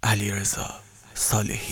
علیرضا صالحی.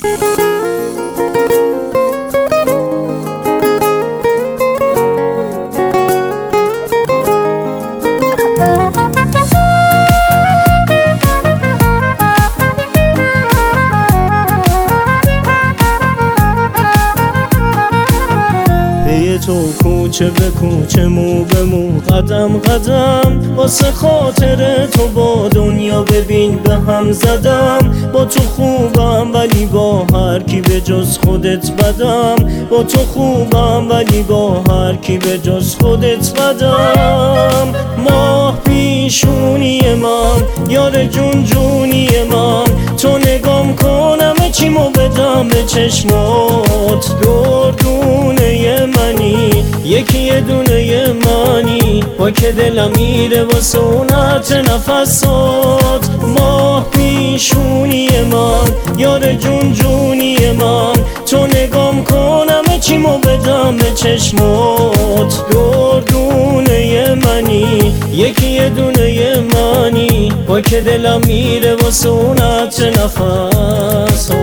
تو کوچه به کوچه، مو به مو، قدم قدم، واسه خاطر تو با دنیا ببین به هم زدم. با تو خوبم ولی با هر کی به جز خودت بدم. با تو خوبم ولی با هر کی به جز خودت بدم. ماه پیشونی من، یار جون جونی من، تو نگام کنم چیمو بدم به چشمات. دردونه منی، یکی یه دونه منی، با که دلم میره واسه اونت نفسات. ماه پیشونی من، یار جون جونی من، تو نگام کنم چیمو بدم به چشمات. دردونه منی، یکی یه دونه منی، با که دلم میره واسه اونت نفسات.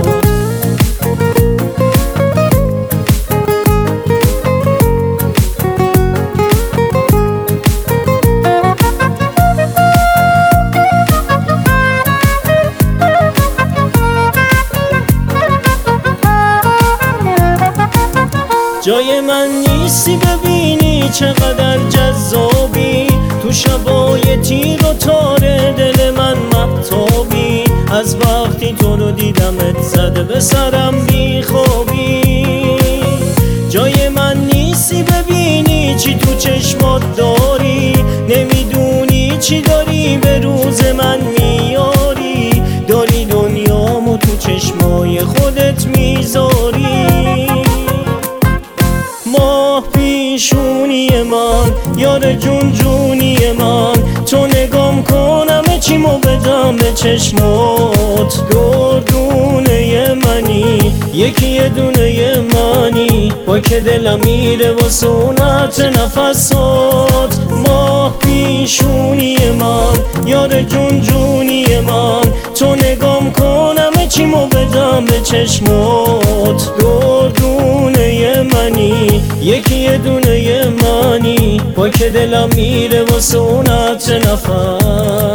جای من نیستی ببینی چقدر جذابی، تو شبای تیر و تار دل من مهتابی. از وقتی تو رو دیدمت زده به سرم بیخوابی. جای من نیستی ببینی چی تو چشمات داری، نمیدونی چی داری به روز من میاری. داری دنیامو تو چشمای خودت میذاری. ماه پیشونی من، یار جون جونی من، تو نگام کنم چیمو بدم به چشمات. دردونه منی، یکی یه دونه منی، با که دلم میره واسه اونت نفسات. ماه پیشونی من، یار جون جونی من، تو نگام کنم چیمو بدم به چشمات. دردونه منی، یکی یه دونه منی، با که دلم میره واسه اونت نفس.